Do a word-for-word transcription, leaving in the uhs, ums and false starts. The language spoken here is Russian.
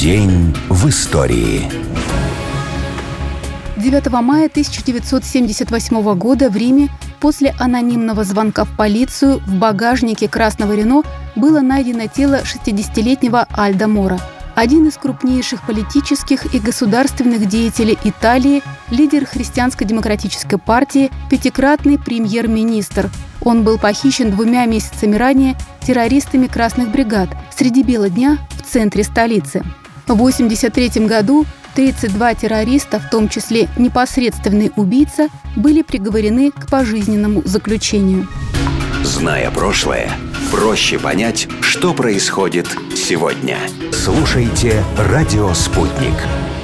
День в истории. девятого мая тысяча девятьсот семьдесят восьмого года в Риме после анонимного звонка в полицию в багажнике красного Рено было найдено тело шестидесятилетнего Альдо Моро. Один из крупнейших политических и государственных деятелей Италии, лидер христианско-демократической партии, пятикратный премьер-министр. Он был похищен двумя месяцами ранее террористами красных бригад среди бела дня в центре столицы. В восемьдесят третьем году тридцать два террориста, в том числе непосредственный убийца, были приговорены к пожизненному заключению. Зная прошлое, проще понять, что происходит сегодня. Слушайте «Радио Спутник».